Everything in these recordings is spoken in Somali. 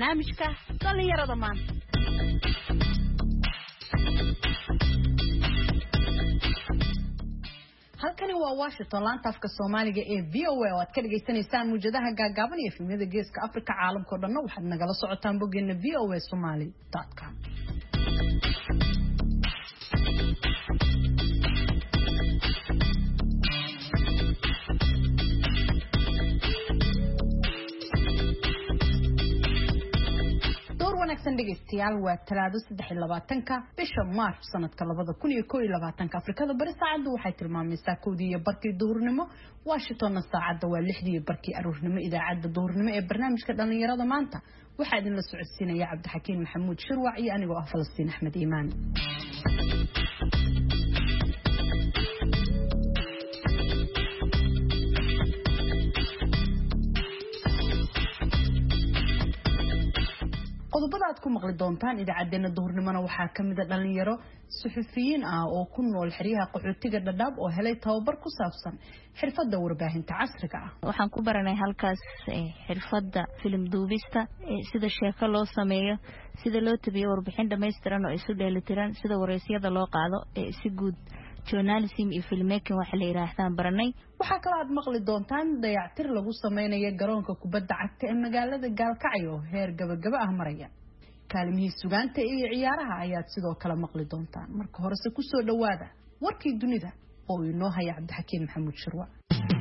barnaamijka dhalinyarada maanta. halkani waa Washington laanta afka Soomaaliga ee VOA oo aad ka dhageysanaysaan muujadaha gaagaaban iyo filimada geeska Afrika caalamka oo dhan waxaad nagala socotaan boggeena voasomali.com. dhegeystayaal waa talaado 23 bisha March sanadka 2021 Afrikada bari saacadu waxay tilmaamaysaa 1:00 duhurnimo Washington saacada waa 6:00 aroornimo idaacada duhurnimo ee barnaamijka dhalinyarada maanta waxa idin la socodsiinaya Cabdixakiin Maxamuud Shirwac iyo anigoo ah Falastiin Axmed Iimaan. qodobada aad ku maqli doontaan idaacadeena duhurnimona waxaa kamid ah dhalinyaro suxufiyiin ah oo ku nool xiriyaha qaxootiga Dadaab oo helay tababar ku saabsan xirfadda warbaahinta casriga ah. waxaan ku baranay halkaas xirfadda film duubista, sida sheeko loo sameeyo, sida loo tabiyo warbixin dhameystiran oo isu dheelitiran, sida wareysyada loo qaado si guud journalism iyo filmmaking waxa la yiraahdaa baranay. waxaa kale aad maqli doontaan dayactir lagu sameynayo garoonka kubadda cagta ee magaalada Gaalkacyo heer gabagaba ah maraya. kaalmihii sugaanta iyo ciyaaraha ayaad sidoo kale maqli doontaan. marka horese ku soo dhawaada warkii dunida oo inoo haya Cabdixakiin Maxamuud Shirwac.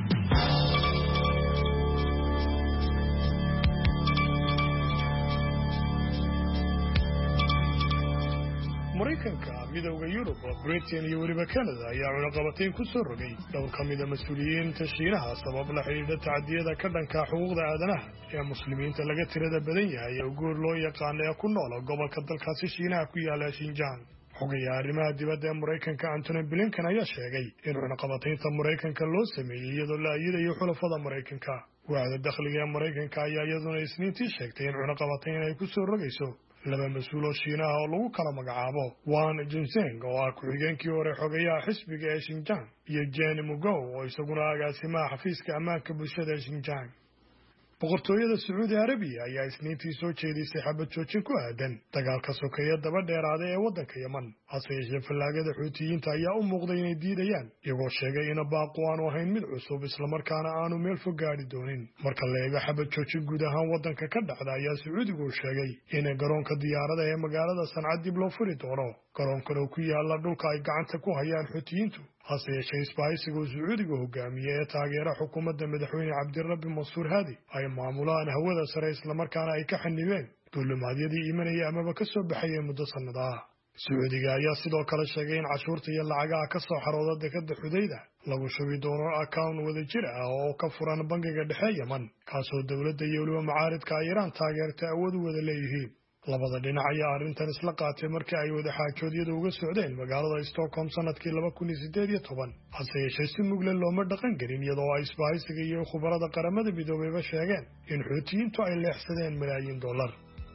Mareykanka, midowga Yurub, Britain iyo waliba Canada ayaa cunaqabatayn ku soo rogay dhowr ka mid ah mas'uuliyiinta Shiinaha sabab la xiriirta tacadiyada ka dhanka xuquuqda aadanaha ee muslimiinta laga tirada badan yahay oo guur loo yaqaan ee ku nool gobolka dalkaasi Shiinaha ku yaala Xinjiang. xogayaha arrimaha dibadda ee Mareykanka Antony Blinken ayaa sheegay in cunaqabataynta Mareykanka loo sameeyay iyadoo la ayidayo xulafada Mareykanka. waaxda dakhliga ee Mareykanka ayaa iyaduna Isniintii sheegtay in cunaqabatayn ay ku soo rogayso laba mas'uul oo Shiinaha oo lagu kala magacaabo Wang Jinseng oo ah ku-xigeenkii hore xogayaha xisbiga ee Xinjiang iyo Jen Mugao oo isaguna agaasimaha xafiiska ammaanka bulshada ee Xinjiang. boqortooyada Sacuudi Arabiya ayaa Isniintii soo jeedisay xabad joojin ku aadan dagaalka sokeeye daba dheeraada ee waddanka Yemen. hase yeeshee fallaagada Xuutiyiinta ayaa u muuqday inay diidayaan iyagoo sheegay in baaqu aanu ahayn mid cusub islamarkaana aanu meel fog gaari doonin. marka la eego xabad joojin guud ahaan waddanka ka dhacda ayaa Sacuudigu sheegay in garoonka diyaarada ee magaalada Sanca dib loo furi doono. garoonkan oo ku yaala dhulka ay gacanta ku hayaan Xuutiyiintu hase yeeshee isbahaysiga Sacuudiga hogaamiye ee taageera xukuumadda madaxweyne Cabdirabbi Mansuur Haadi ay maamulaan hawada sare islamarkaana ay ka xanibeen duulimaadyadii imanaya amaba ka soo baxayay muddo sannado ah. Sacuudiga ayaa sidoo kale sheegay in cashuurta iyo lacagaha ka soo xarooda dekedda Xudayda lagu shubi doono account wadajir ah oo ka furan bangiga dhexe Yemen kaasoo dowladda iyo waliba mucaaridka Iiraan taageertay awood u wada leeyihiin. labada dhinac ayaa arrintan isla qaatay markii ay wada xaajoodyada uga socdeen magaalada Stockholm sanadkii 2018. hase yeeshee si mugle looma dhaqan gelin iyadoo ay isbahaysiga iyo khubarada qaramada midoobeyba sheegeen in Xuutiyiintu ay leexsadeen malaayiin dollar.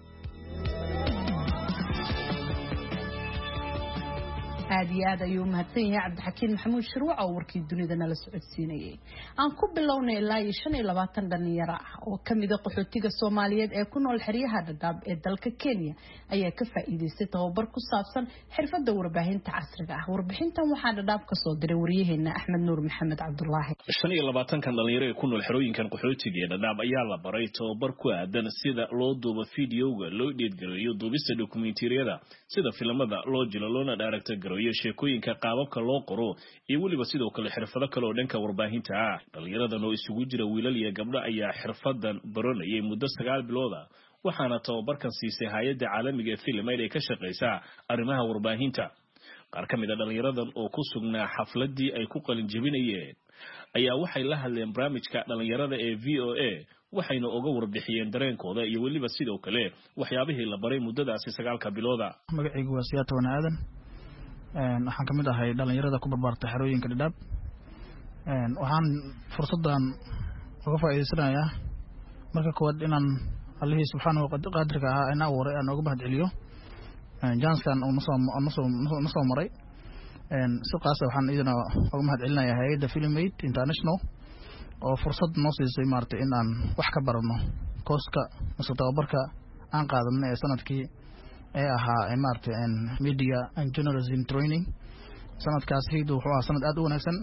aad iyo aad ayuu mahadsan yahay Cabdixakiin Maxamuud Shirwac oo warkii dunida nala socodsiinayay. aan ku bilownay ilaa 25 dhalinyaro ah oo kamid ah qaxootiga Soomaaliyeed ee ku nool xiriyaha Dadaab ee dalka Kenya ayaa ka faa'iideystay tababar ku saabsan xirfadda warbaahinta casriga ah. warbixintan waxaa Dadaab ka soo diray wariyaheena Axmed Nuur Maxamed Cabdullaahi. 25 dhalinyaro ee ku nool xirooyinkan qaxootiga ee Dadaab ayaa la baray tababar ku aadan sida loo duubo fiidiyowga, loo dhiidgaliyo duubista dokumentariyada, sida filimada loo jilo loona director iyo sheekooyinka qaababka loo qoro iyo waliba sidoo kale xirfado kale oo dhanka warbaahinta ah. dhalinyaradan oo isugu jira wiilal iyo gabdho ayaa xirfadan baranayay muddo 9 bilood ah, waxaana tababarkan siisay hay'adda caalamiga ee Filmed ee ka shaqeysa arrimaha warbaahinta. qaar ka mid ah dhalinyaradan oo ku sugnaa xafladii ay ku qalin jabinayeen ayaa waxay la hadleen barnaamijka dhalinyarada ee VOA waxayna uga warbixiyeen dareenkooda iyo waliba sidoo kale waxyaabihii la baray muddadaasi 9 bilood ah. magacaygu waa Siyaata Wanaadan waxaan kamid ahay dhalinyarada ku barbaartay xarooyinka Dadaab. waxaan fursadan uga faa'iideysanayaa marka koowaad inaan Allahi subhanahu wa qadirka ah aan aworay aan uga mahadceliyo janskan oo soo maray si qaas ah. waxaan idina uga mahadcelinayaa hay'adda Filmed International oo fursad noo siisay maartay in aan wax ka barano kooska tababarka aan qaadanay ee sanadkii ee ahaa maartay media and journalism training sanadkaas hiidu wuxuu ahaa sanad aad u wanaagsan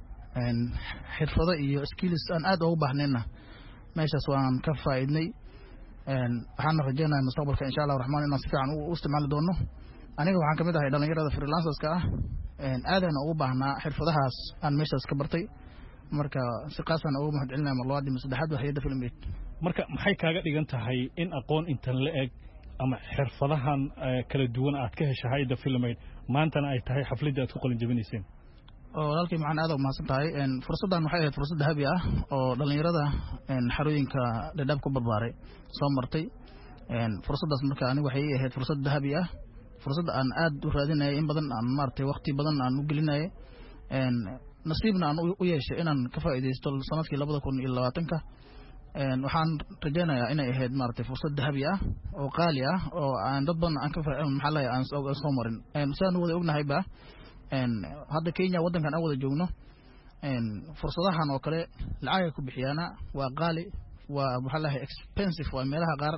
xirfado iyo skills aan aad ugu baahnayna meeshaas waan ka faa'iidnay waxaan rajaynayaa mustaqbalka insha Allah raxmaan inaan si fiican u isticmaali doono aniga waxaan kamid ahay dhalinyarada freelancerska ah aadana ugu baahnaa xirfadahaas aan meeshaas ka bartay marka si qaasana ugu mahadcelinaya marlabaad saddexaad hay'adda Filmate marka maxay kaaga dhigan tahay in aqoon intan la eg ama xirfadahan kala duwan aad ka heshay hay'adda Filmate maantana ay tahay xafladda aad ku qalin jabinayseen walaalkay maxaan aad ugu mahadsan tahay fursaddan waxay ahayd fursad dahabi ah oo dhalinyarada xarooyinka Dadaab ku barbaaray soo martay fursaddaas marka aniga waxay ahayd fursad dahabi ah fursad aan aad u raadinayay in badan aan maartay waqti badan aan u gelinayay nasiibna aan u yeeshay inaan ka faa'iideysto sanadkii 2020ka waxaan rajaynayaa inay ahayd maartay fursad dahabi ah oo qaali ah oo aan dad badan aan ka maxalay aan soo marin saan wada ognahay ba hadda Kenya wadankan aan wada joogno fursadahan oo kale lacag ku bixiyana waa qaali waa maxalay expensive waa meelaha qaar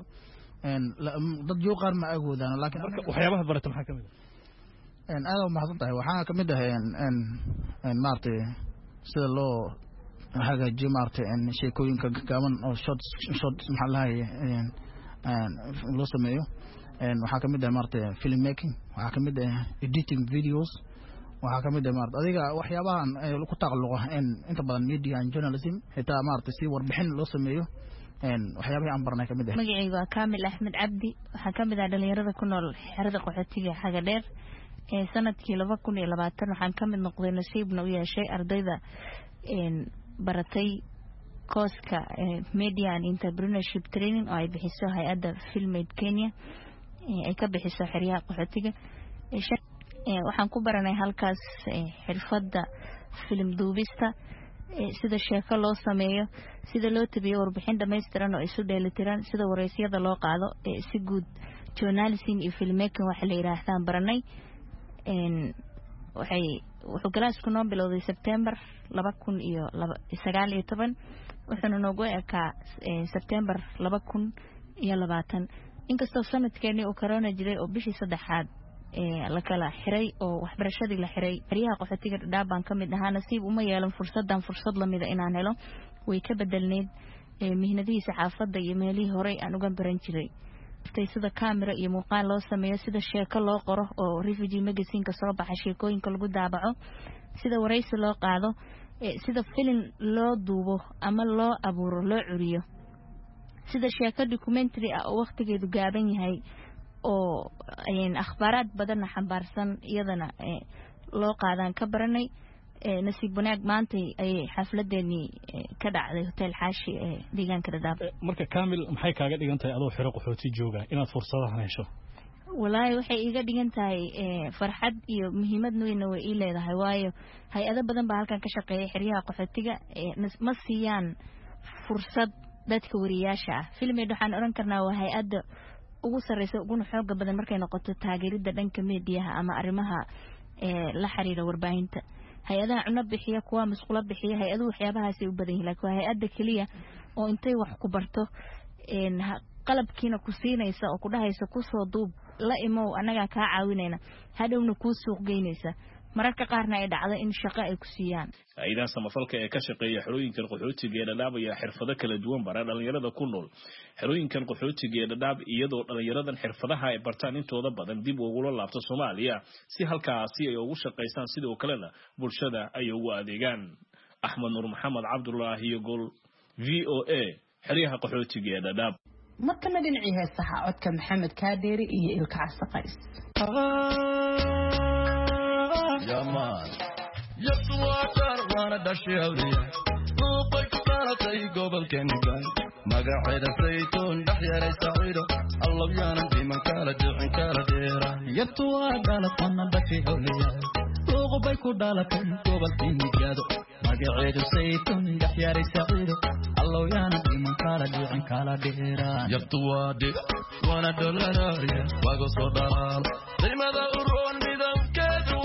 dad yoo qaar ma agoodaan laakiin waxyaabaha barata maxaa kamid aad u mahadsan tahay waxaa kamid ah maartay sida loo hagaajiyo maartay sheekooyinka gaaban oo short maxalay loo sameeyo waxaa kamid ah maartay film making waxaa kamid ah editing videos waxaa kamid ah maartay adiga waxyaabahan ku taqalluqo inta badan media and journalism xitaa maartay si warbixin loo sameeyo waxyaabaha aan barnay kamid ah magacaygu waa Kaamil Axmed Cabdi waxaan kamid ah dhalinyarada ku nool xerada qaxootiga xaga dheer sanadkii 2020 waxaan kamid noqday nasiibna u yeeshay ardayda baratay kooska media and entrepreneurship training oo ay bixiso hay'adda Filmate Kenya ay ka bixiso xeryaha qaxootiga waxaan ku baranay halkaas xirfadda film duubista sida sheeko loo sameeyo sida loo tabiyo warbixin dhameystiran oo isu dheelitiran sida wareysyada loo qaado si guud journalism iyo filmmaking waxa la yiraahdaa baranay wuxuu galaasku noo bilowday September 2019 wuxuuna noogu ekaa September 2020 inkastoo sanadkeeni uu corona jiray oo bishii saddexaad la kala xiray oo waxbarashadii la xiray xeryaha qaxootiga Dadaab baan kamid ahaa nasiib uma yeelan fursad la mid ah inaan helo way ka bedelneed mihnadii saxaafadda iyo meelihii hore aan uga baran jiray sida camera iyo muuqaal loo sameeyo sida sheeko loo qoro oo refugee magazine ka soo baxa sheekooyinka lagu daabaco sida wareysi loo qaado sida film loo duubo ama loo abuuro loo curiyo sida sheeko documentary ah oo waqtigeedu gaaban yahay oo akhbaaraad badan xambaarsan iyadana loo qaadan ka baranay nasiib wanaag maanta ay xafladeeni ka dhacday hotel Xaashi deegaanka Dadaab marka Kaamil maxay kaaga dhigan tahay adoo xiro qaxooti jooga inaad fursadahan hesho walaahi waxay iga dhigan tahay farxad iyo muhiimad weyn oo ay leedahay waayo hay'ado badan baa halkan ka shaqeeya xeryaha qaxootiga ma siiyaan fursad dadka wariyaasha ah Filmate waxaan oran karnaa waa hay'adda ugu sareysa ugu xoog badan markay noqoto taageerida dhanka meediyaha ama arimaha la xiriira warbaahinta hay'adaha cunno bixiya kuwa mas'uul bixiya hay'adu waxyaabahaas ay u badan yihiin laakiin hay'adda kaliya oo intay wax ku barto qalabkiina ku siinaysa oo ku dhahaysa ku soo duub la imo anaga ka caawinayna hadhowna ku suuq geynaysa mararka qaarna ay dhacdo in shaqo ay ku siiyaan aydan samafalka ee ka shaqeeya xerooyinkan qaxootiga ee Dadaab ayaa xirfado kala duwan bara dhalinyarada ku nool xerooyinkan qaxootiga ee Dadaab iyadoo dhalinyaradan xirfadaha ay bartaan intooda badan dib ugu laabto Soomaaliya si halkaasi ay ugu shaqeystaan sidoo kalena bulshada ay ugu adeegaan Axmed Nur Maxamed Cabdullaahi Gol VOA xeryaha qaxootiga ee Dadaab markana dhinacii heesaha codka Maxamed Kaadeeri iyo Ilka Casaqays Yaman yaswaaqar wana dhashawriya duubay ku talatay gobolkeenka magaceeda saytuun dhaxyaray saciido allah yaanan diman kala dhicin kala dheera yaswaaqar wana dhashawriya duubay ku talatay gobolkeenka magaceeda saytuun dhaxyaray saciido allah yaanan diman kala dhicin kala dheera yaswaaqe wana dollaraya wago soo dhalaal dimada uroon midabkeedu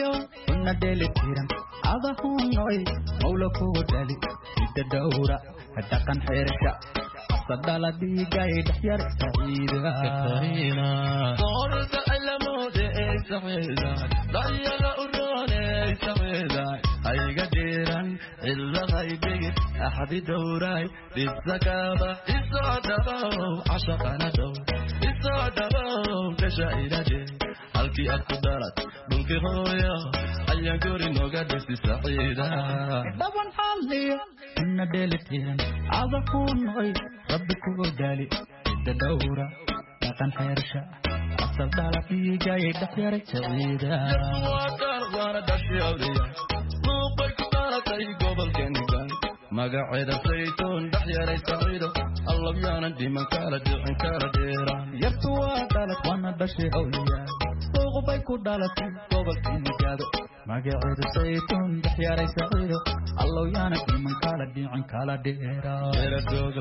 deli tiran ada hunnoy mawla kugu dhali ida dawra dhaqan xeersha sadala digay dhaxyar saciida كترينا صورت علمود سعيدا ضيق أروني سعيدا هاي قديرا إلا غيبي أحد دوراي بالزكابة إسعدبو عشقنا دو إسعدبو تشايدا دي halkii aad ku dhalat dhulkii hooyo ayaan guri nooga dhisi saciida dhaban xalliyo inna dheelitiran adakunoy rabbi kugu daali cidda dhowra dhaqan xeersha asal dhaladigay dhaxyar saciida yaswaadar waana dhashay awliya luuqay ku dhalatay gobolkeeni gaay magaceeda saytuun dhaxyaray saciido allabyaanan dhiman kala dhicin kala dheeraan yaswaa dhalat waana dhashay awliya luuqay ku dhalatay gobolkeeni gaado magaceeda saytuun dhaxyaray saciido allabyaanan dhiman kala dhicin kala dheeraan dheera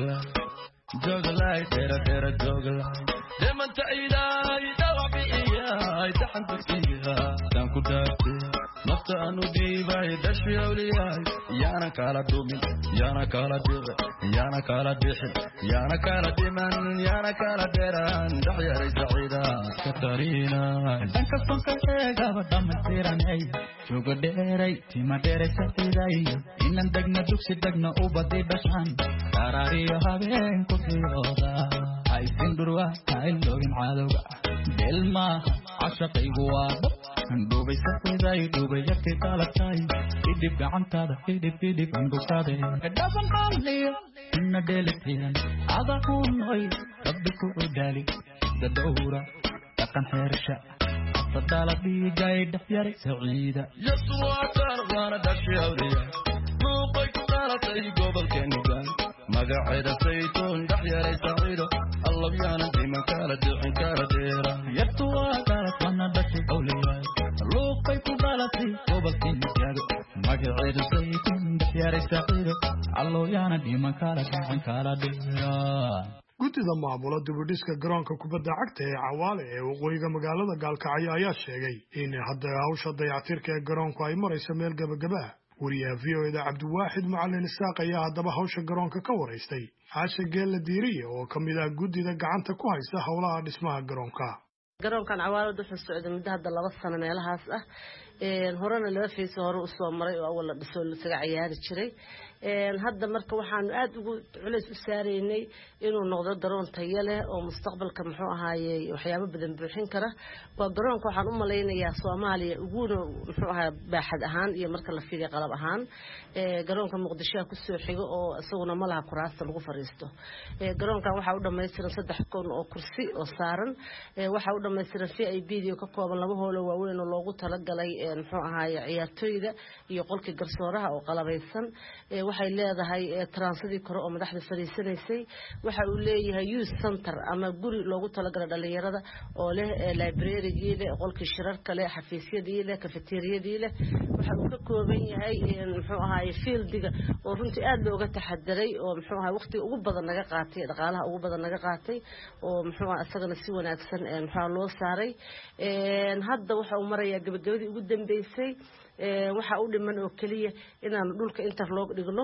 joglay dheera joglay dhimanta ilaahay dhawac bi'iyaay daxanta siiha daan ku dhaartay nafta aanu dhiibay dhashay awliyaay yaana kala dhumin yaana kala dhici yaana kala dhixin yaana kala dhiman yaana kala dheeraan dhaxyaray saciida katariina dhanka sonka eegaba dhammaystiranay jooga dheeray tima dheeray saciiday inan degna dugsi degna ubadii dhashaan qaraariyo habeen ku siyooda haysin dhurwa haylogin cadowga delmaaha cashaqaygu waa dhab dhuubay saciiday dhuubay yarkay qalatay idhib gacantaada idhib angugtaade dhaban xalliyo inna dheelitiran adakunoy rabbi ku udaali dadowra dhaqan xeersha sadala digay dhaxyar saciida yaswaadar waana dhashay awliya luuqay ku dhalatay gobolkeeni gaay magaceeda saytuun dhaxyaray saciido allabyaanan dhiman kala dhicin kala dheeraan yaswaa dhalat waana dhashay awliya luuqay ku dhalatay gobolkeeni gaado magaceeda saytuun dhaxyaray saciido allabyaanan dhiman kala dhicin kala dheeraan guddida maamula dibudhiska garoonka kubadda cagta ee Cawaale ee waqooyiga magaalada Gaalkacyo ayaa sheegay in hadda hawsha dayactirka ee garoonku ay marayso meel gabagaba wariyaha VOAda Cabdiwaaxid Macalin Isaaq ayaa haddaba hawsha garoonka ka wareystay Xaasha Geelle Diiriye oo ka mid ah guddida gacanta ku haysa hawlaha dhismaha garoonka garoonkan Cawaale wuxuu socday muddo hadda 2 sano meelahaas ah horena laba fiis hore u soo maray oo awal la dhiso la saga ciyaari jiray hadda marka waxaan aad ugu culays u saareynay inuu noqdo garoon tayo leh oo mustaqbalka muxuu ahaayay waxyaabo badan buuxin kara waa garoonka waxaan u maleynayaa Soomaaliya ugu muxuu ahaa baaxad ahaan iyo marka la fiiriyo qalab ahaan garoonka Muqdisho ku soo xigo oo isaguna malaha kuraasta lagu fariisto garoonkan waxa uu dhameystiran 3 kun oo kursi oo saaran waxa uu dhameystiran VIP ka kooban 2 hool oo waaweyn oo loogu talagalay muxuu ahaayay ciyaartooyda iyo qolka garsooraha oo qalabeysan waxay leedahay transidii kore oo madaxda fariisanaysay waxa uu leeyahay youth center ama guri loogu talagalay dhalinyarada oo leh library-gii leh qolkii shirarka leh xafiisyadii leh cafeteria-dii leh waxa uu ka kooban yahay muxuu ahaayay fieldiga oo runtii aad looga taxadiray oo muxuu ahaayay waqtiga ugu badan naga qaatay dhaqaalaha ugu badan naga qaatay oo muxuu ahaayay asagana si wanaagsan muxuu loo saaray hadda waxa uu marayaa gabagabadii ugu dambeysay waxa uu dhiman oo kaliya inaan dhulka interlock dhigno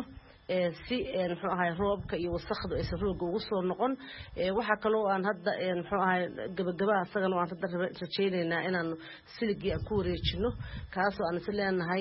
si muxuu ahaay roobka iyo wasakhdu ay rooga ugu soo noqon waxa kale oo aan hadda muxuu ahaay gabagaba asagana aan hadda rajaynaynaa inaan siligii aan ku wareejino kaas oo aan isleenahay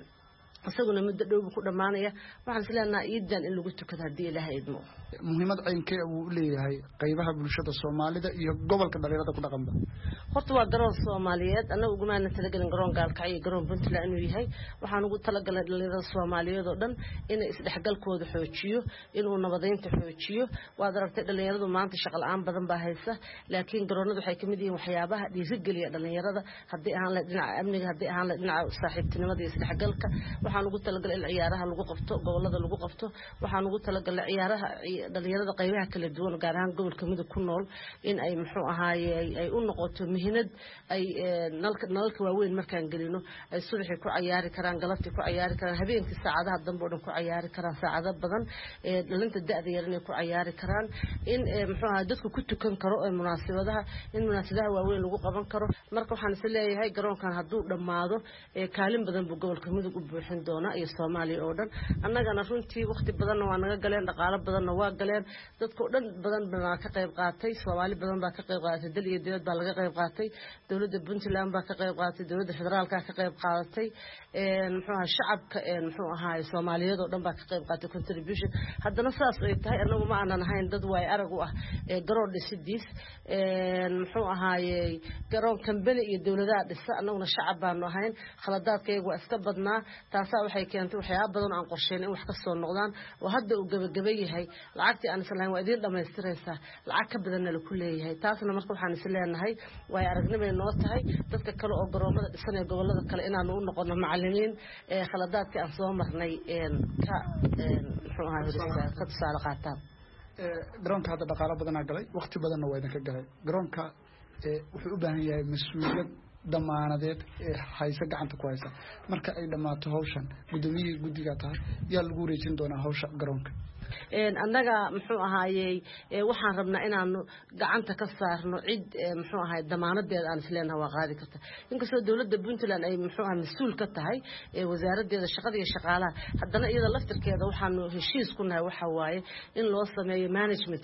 asaguna muddo dhow ku dhamaanaya waxaan isleenahay iidan in lagu tukado hadii Ilaahay idmo muhiimad caynkee uu leeyahay qaybaha bulshada Soomaalida iyo gobolka dhalinyarada ku dhaqanba horta waa garoon Soomaaliyeed anagu ugu maana talagalin garoon Gaalkacyo garoon Puntland inuu yahay waxaan ugu talagalay dhalinyarada Soomaaliyeed oo dhan in isdhexgalkooda xoojiyo inuu nabadeynta xoojiyo waad aragtay dhalinyaradu maanta shaqo la'aan badan baa haysa laakiin garoonadu waxay kamid yihiin waxyaabaha dhiirigeliya dhalinyarada hadii aan la dhinaca amniga hadii aan la dhinaca saaxiibtinimada iyo isdhexgalka waxaan ugu talagalay ciyaaraha lagu qabto gobolada lagu qabto waxaan ugu talagalay ciyaaraha dhalinyarada qaybaha kala duwan gaar ahaan gobolka Mudug ku nool in ay muxuu ahaayay ay u noqoto muhiim shihinad ay nalalka waaweyn markaan gelino ay subaxii ku ciyaari karaan galabtii ku ciyaari karaan habeenkii saacadaha dambe oo dhan ku ciyaari karaan saacado badan dhalinta da'da yar inay ku ciyaari karaan in muxuu ahaa dadku ku tukan karo ee munaasabadaha in munaasabadaha waaweyn lagu qaban karo marka waxaan is leeyahay garoonkan hadduu dhammaado kaalin badan buu gobolka mudug u buuxin doonaa iyo Soomaaliya oo dhan annagana runtii waqti badanna waa naga galeen dhaqaale badanna waa galeen dadka oo dhan badan baa ka qayb qaatay Soomaali badan baa ka qayb qaatay dal iyo dibad baa laga qayb qaatay dawladda Puntland baa ka qayb qaatay dawladda federaalka ka qayb qaadatay muxuu ahaa shacabka muxuu ahaa Soomaaliyeed oo dhan baa ka qayb qaatay contribution haddana saas ay tahay anagu ma aanan ahayn dad way arag u ah garoon dhisidiis muxuu ahaayay garoon kambani iyo dawladaha dhisa anaguna shacab baanu ahayn khaladaadkaygu waa iska badnaa taasaa waxay keentay waxyaabo badan aan qorsheyn in wax ka soo noqdaan oo hadda uu gabagaba yahay lacagtii aan islahayn waa idiin dhammaystiraysaa lacag ka badanna la ku leeyahay taasna marka waxaan is leenahay way aragnimay noo tahay dadka kale oo garoomada dhisanaya gobolada kale inaanu u noqono macallimiin khaladaadkii aan soo marnay muxuu ahaa ka tusaale qaataan garoonka hadda dhaqaale badanaa galay waqti badanna waa idinka galay garoonka wuxuu u baahan yahay mas-uuliyad damaanadeed haysa gacanta ku haysa marka ay dhammaato hawshan gudoomiyihii guddiga tahay yaa lagu wareejin doonaa hawsha garoonka annaga muxuu ahaayey waxaan rabnaa inaanu gacanta ka saarno cid muxuu ahaay damaanadeeda aan isleenahay waa qaadi karta inkastoo dawladda Puntland ay muxuu ahaa mas'uul ka tahay wasaaraddeeda shaqada iyo shaqaalaha haddana iyada laftirkeeda waxaanu heshiis ku nahay waxa waaye in loo sameeyo management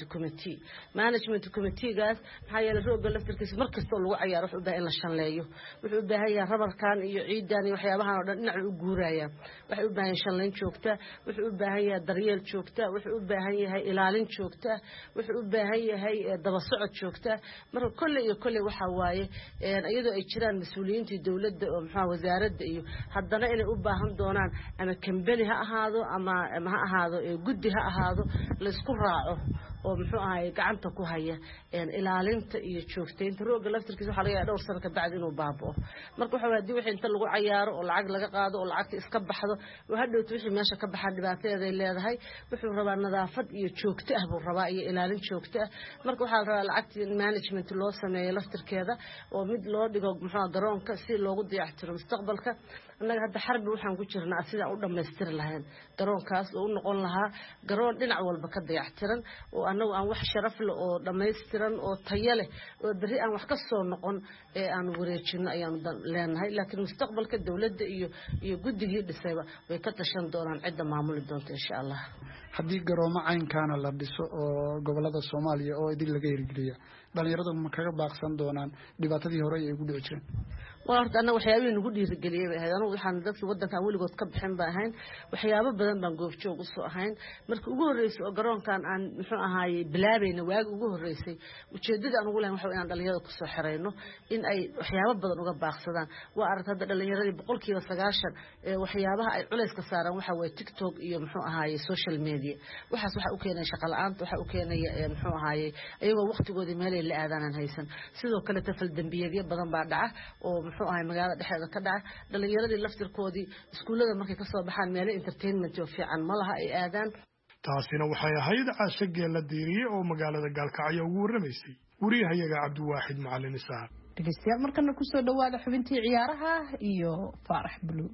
committee-gaas maxaa yeelay rooga laftirkiisa markastoo lagu cayaaro wuxuu u baahan in la shanleeyo wuxuu u baahan yahay rabarkan iyo ciidan iyo waxyaabahan oo dhan dhinac u guurayaan waxay u baahan yahay shanleyn joogta wuxuu u baahan yahay daryeel joogta wuxuu u baahan yahay ilaalin joogta wuxuu u baahan yahay daba socod joogta marka kulli waxa waaye iyadoo ay jiraan mas'uuliyiintii dawladda oo maxaa wasaaradda iyo haddana inay u baahan doonaan ama kambani ha ahaado ama ha ahaado guddi ha ahaado la isku raaco oo muxuu ahaay gacanta ku haya ilaalinta iyo joogteynta rooga laftirkiisa waxa laga yaabaa dhowr sano ka bacdi inuu baaba'o marka waxa hadii wixii inta lagu cayaaro oo lacag laga qaado oo lacagta iska baxdo oo hadhowto wixii meesha ka baxaa dhibaatada ay leedahay wuxuu rabaa nadaafad iyo joogto ah buu rabaa iyo ilaalin joogto ah marka waxa la rabaa lacagta management loo sameeyo laftirkeeda oo mid loo dhigo muxuu garoonka si loogu dayactiro mustaqbalka annaga hadda xarbi waxaan ku jirnaa sida u dhameystiri lahayn garoonkaas oo u noqon lahaa garoon dhinac walba ka dayactiran oo anagu aan wax sharaf leh oo dhameystiran oo tayo leh oo bari aan wax ka soo noqon aan wareejino ayaan leenahay laakiin mustaqbalka dawladda iyo guddigii dhisayba way ka tashan doonaan cidda maamuli doonta insha Allah haddii garoomo caynkaana la dhiso oo gobolada Soomaaliya oo idin laga hirgeliyo dhalinyaradu ma kaga baaqsan doonaan dhibaatadii hore ay ugu dhici jireen وارد أنا وحيابي نقول لي رجلي هذا أنا وحنا ذاك الوضع كان أول قط كبحين بهين وحيابه بدن بنقول شو قصة هين مرك وجوه الرئيس وقرون كان عن مثلا هاي بلابي نواج وجوه الرئيسي وشدد أنا أقول لهم حوالي عند اللي هذا قصة حرينه إن أي وحيابه بدن وقب باخصدان وأرد هذا اللي يرد بقول كي وسجاشر وحيابها عليس كسارة وحوي تيك توك يوم هاي سوشيال ميديا وحس وحوكينا شغل عام وحوكينا يوم هاي أيوة وقت جودي مالي اللي أذانا هيسن سيدو كله تفل دنبية بدن بعدها muxuu ahay magaalada dhexdeeda ka dhaca dhalinyaradii laftirkoodii iskuulada markay ka soo baxaan meel entertainment oo fiican malaha ay aadaan taasina waxay ahayd caashagee la diiriyay oo magaalada Gaalkacyo ugu waramaysay wariyahayaga Cabdiwaaxid Macalin Isaaq dhegeystayaal markana ku soo dhawaada xubintii ciyaaraha iyo Faarax Buluug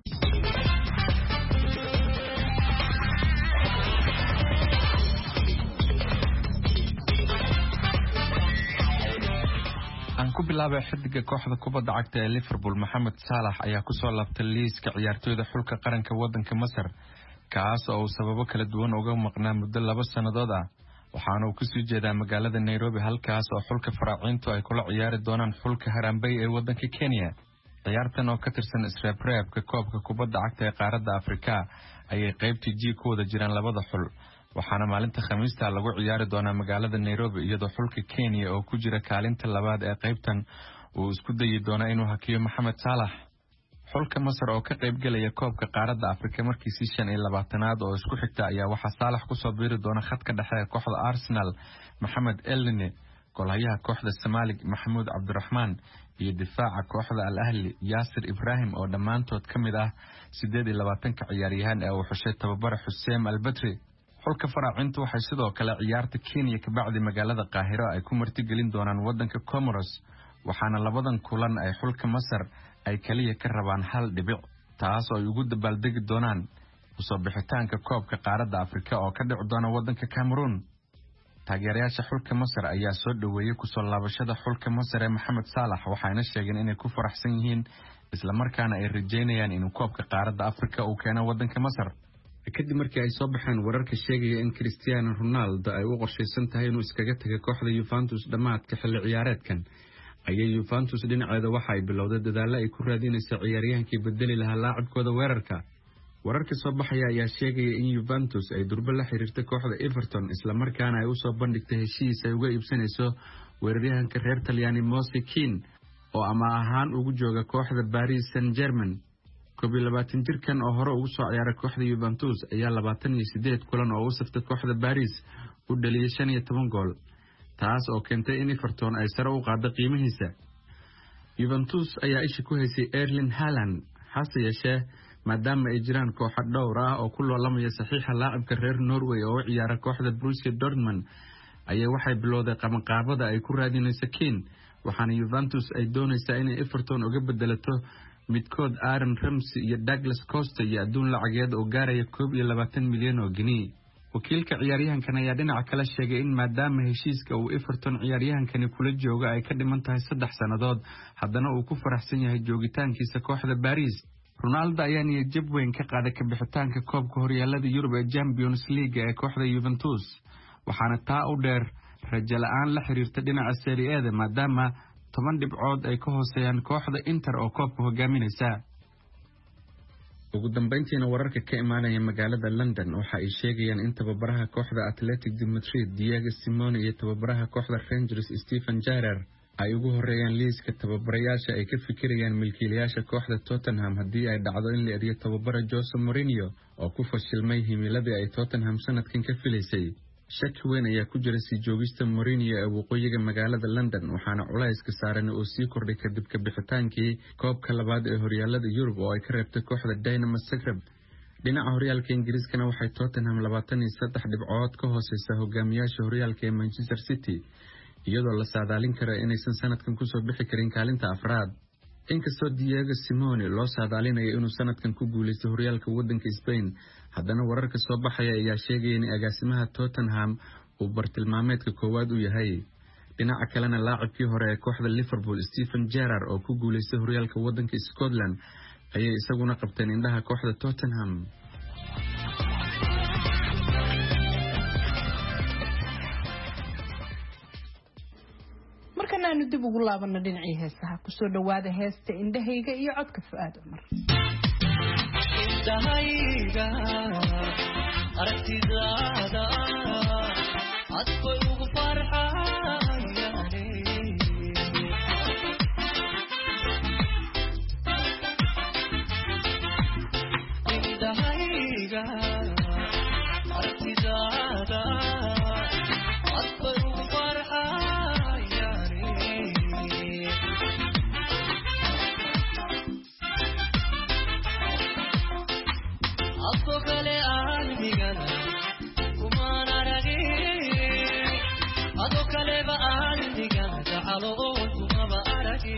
aan ku bilaabay xidiga kooxda kubadda cagta ee Liverpool Mohamed Salah ayaa ku soo laabtay liiska ciyaartoyda xulka qaranka wadanka Masar kaas oo sababo kala duwan uga maqnaa muddo 2 sanadood ah waxaana uu ku soo jeedaa magaalada Nairobi halkaas oo xulka faraacintu ay kula ciyaari doonaan xulka Harambee ee wadanka Kenya ciyaartan oo ka tirsan isreebreebka koobka kubadda cagta ee qaaradda Afrika ayay qaybtii G ku wada jiraan labada xul waxaana maalinta Khamiista lagu ciyaari doonaa magaalada Nairobi iyadoo xulka Kenya oo ku jira kaalinta labaad ee qaybtan uu isku dayi doona inuu hakiyo Mohamed Salah xulka Masar oo ka qayb galaya koobka qaaradda Afrika markiisii 25aad oo isku xigta ayaa waxa Salah ku soo biiri doona khadka dhexe ee kooxda Arsenal Mohamed Elneny golahayaha kooxda Soomaali Maxamuud Cabdiraxmaan iyo difaaca kooxda Al Ahli Yasir Ibrahim oo dhamaantood kamid ah 28 ciyaaryahan ee uu xushay tababare Hussein Al-Badri xulka faraacintu waxay sidoo kale ciyaarta Kenya ka bacdi magaalada Qaahiro ay ku marti gelin doonaan wadanka Comoros waxaana labadan kulan ay xulka Masar ay kaliya ka rabaan 1 dhibic taas oo ay ugu dabaaldegi doonaan soo bixitaanka koobka qaaradda Afrika oo ka dhici doona wadanka Cameroon. taageerayaasha xulka Masar ayaa soo dhaweeyay ku soo laabashada xulka Masar ee Mohamed Salah waxayna sheegeen inay ku faraxsan yihiin isla markaana ay rajeynayaan inuu koobka qaaradda Afrika uu keeno wadanka Masar. kadib markii ay soo baxeen wararka sheegaya in Cristiano Ronaldo ay u qorsheysan tahay inuu iskaga tago kooxda Juventus dhamaadka xilli ciyaareedkan ayay Juventus dhinaceeda waxa ay bilowday dadaal ay ku raadinayso ciyaaryahankii bedeli lahaa laacibkooda weerarka. wararka soo baxaya ayaa sheegaya in Juventus ay durba la xiriirtay kooxda Everton isla markaana ay u soo bandhigtay heshiis ay uga iibsanayso weeraryahanka reer Talyaani Moise Kean oo ama ahaan ugu jooga kooxda Paris Saint-Germain. 22 jirkan oo hore ugu soo ciyaaray kooxda Juventus ayaa 28 kulan oo u saftay kooxda Paris u dhaliyay 15 gool taas oo keentay in Everton ay sare u qaado qiimihiisa. Juventus ayaa isha ku haysay Erling Haaland hase yeeshee maadaama ay jiraan kooxo dhowr ah oo ku loolamaya saxiixa laacibka reer Norway oo ciyaara kooxda Borussia Dortmund ayaa waxay bilowday qabanqaabada ay ku raadinayso Kean waxaana Juventus ay doonaysaa in Everton uga bedelato midkood Aaron Ramsey iyo Douglas Costa iyo adduun lacageed oo gaaraya 22 milyan oo gini. wakiilka ciyaaryahankan ayaa dhinaca kale sheegay in maadaama heshiiska uu Everton ciyaaryahankani kula jooga ay ka dhiman tahay 3 sanadood haddana uu ku faraxsan yahay joogitaankiisa kooxda Paris. Ronaldo ayaa niyad jab weyn ka qaaday ka bixitaanka koobka horyaalada Yurub ee Champions League ee kooxda Juventus waxaana taa u dheer rajo la'aan la xiriirta dhinaca Serie A maadaama 10 dhibcood ay ka hooseeyaan kooxda Inter oo koobka hogaaminaysa. ugu dambeyntiina wararka ka imaanaya magaalada London waxa ay sheegayaan in tababaraha kooxda Athletic de Madrid Diego Simeone iyo tababaraha kooxda Rangers Steven Gerrard ay ugu horeeyaan liiska tababarayaasha ay ka fikirayaan milkiilayaasha kooxda Tottenham haddii ay dhacdo in la eriyo tababara Jose Mourinho oo ku fashilmay himiladii ay Tottenham sanadkan ka filaysay. shaki weyn ayaa ku jira sii joogista Mourinho ee waqooyiga magaalada London waxaana culayska saaran oo sii kordhay kadib ka bixitaankii koobka labaad ee horyaalada Yurub oo ay ka reebtay kooxda Dynamo Zagreb. dhinaca horyaalka Ingiriiskana waxay Tottenham 23 dhibcood ka hooseysaa hogaamiyaasha horyaalka ee Manchester City iyadoo la saadaalin karo inaysan sanadkan ku soo bixi karin kaalinta afraad. inkastoo Diego Simeone loo saadaalinayo inuu sanadkan ku guuleysto horyaalka wadanka Spain haddana wararka soo baxaya ayaa sheegaya in agaasimaha Tottenham uu bartilmaameedka koowaad u yahay. dhinaca kalena laacibkii hore ee kooxda Liverpool Steven Gerrard oo ku guuleystay horyaalka wadanka Scotland ayay isaguna qabteen indhaha kooxda Tottenham. markana aanu dib ugu laabano dhinacii heesaha ku soo dhawaada heesta indhahayga iyo codka Fuaad Umar. indhahayga aragtidaada adkoy ugu farxayane indhahayga aragtidaada adkoy ugu farxayane adko kale aalmigana kumaan arage adoo kaleba aalmigana jacalo oo kumaba arage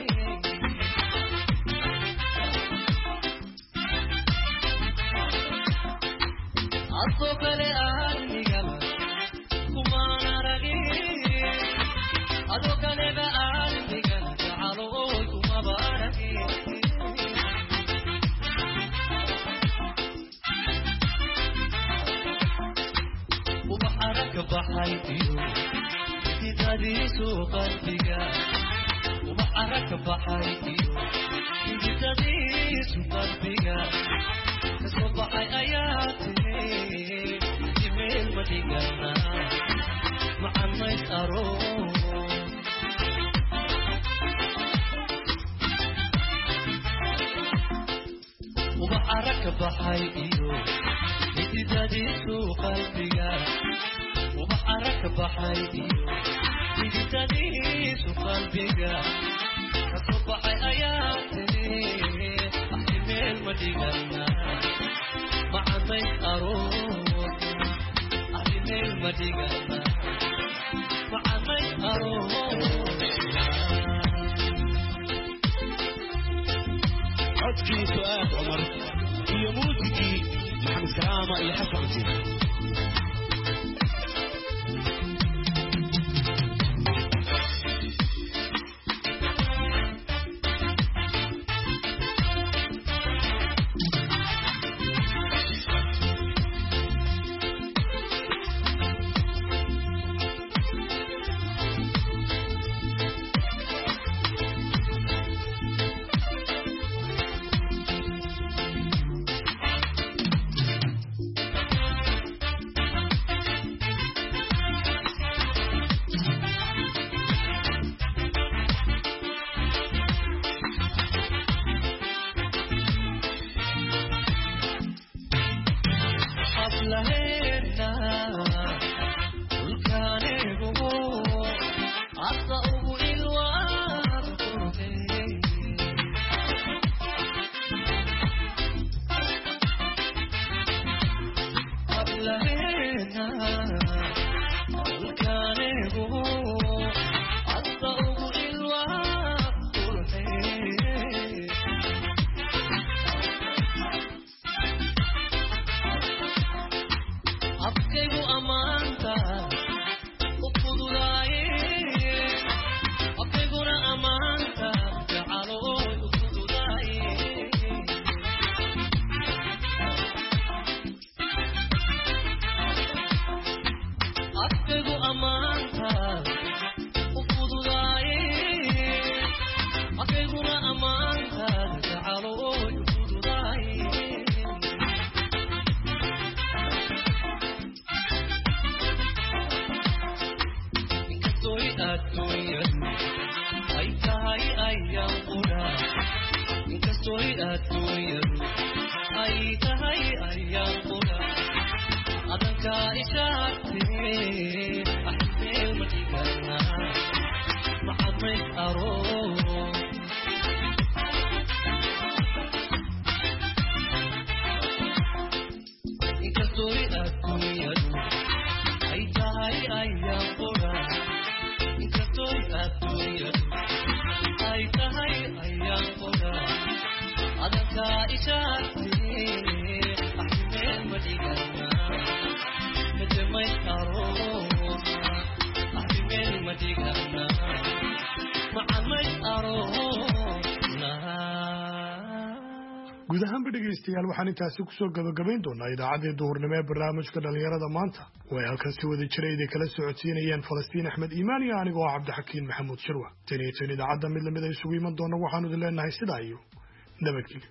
adoo kale aalmigana kumaan arage adoo kaleba aalmigana jacalo oo kumaba arage ubaxaraka baxay iyo hidadiisu qalbiga ubaxaraka baxay iyo hidadiisu qalbiga kasoo baxay ayaa tiri jimeel madigana macanays aroon ubaxaraka baxay iyo hidadiisu qalbiga ubaxaraka baxay iyo hidadiisu qalbiga kasoo baxay ayaa tiri axtimeel madigana macanays aroon axtimeel madigana macanays aroon codkii Su'aad Cumar iyo muusigii Maxamed Karaama iyo Xasan Jiir guud ahaanba dhegaystayaal waxaan intaasi kusoo gabagabayn doonaa idaacaddii duhurnimo ee barnaamijka dhallinyarada maanta oo ay halkan si wada jira idin kala socodsiinayeen Falastiin Axmed Iimaan iyo anigoo ah Cabdixakiin Maxamuud Shirwa tan iyo tan idaacadda mid lamid ay isugu iman doona waxaanu idin leenahay sidaa iyo nabadgelyo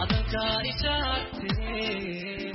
hadalka ishaagtee